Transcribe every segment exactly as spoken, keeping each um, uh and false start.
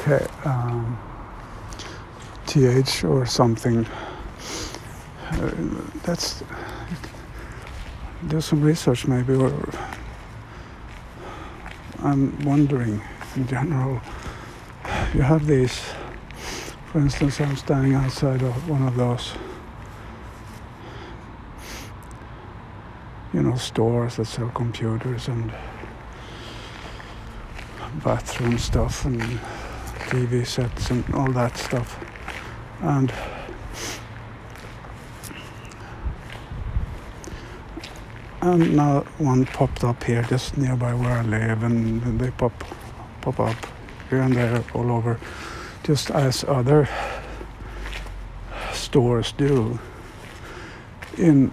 Okay, um, T H or something. Uh, that's do some research maybe, or I'm wondering in general. You have these, for instance, I'm standing outside of one of those, you know, stores that sell computers and bathroom stuff and T V sets and all that stuff. And and now one popped up here just nearby where I live, and, and they pop pop up here and there all over, just as other stores do in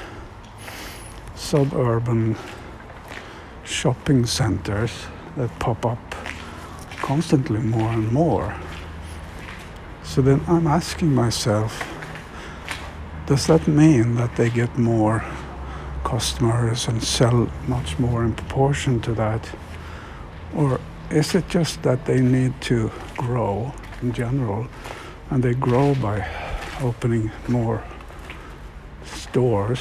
suburban shopping centers that pop up constantly more and more. So then I'm asking myself, does that mean that they get more customers and sell much more in proportion to that? Or is it just that they need to grow in general, and they grow by opening more stores,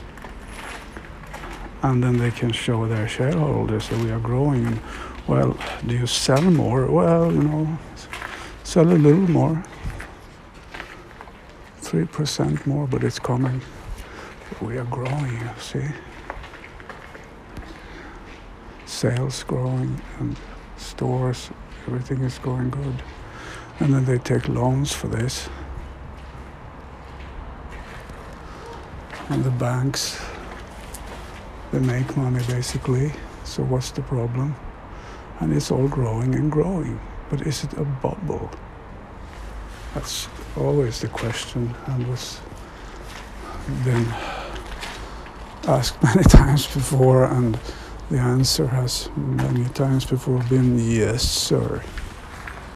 and then they can show their shareholders that we are growing? And well, do you sell more? Well, you know, sell a little more, three percent more, but it's coming. We are growing, you see. Sales growing and stores, everything is going good. And then they take loans for this. And the banks, they make money basically. So what's the problem? And it's all growing and growing. But is it a bubble? That's always the question, and was been asked many times before, and the answer has many times before been yes, sir.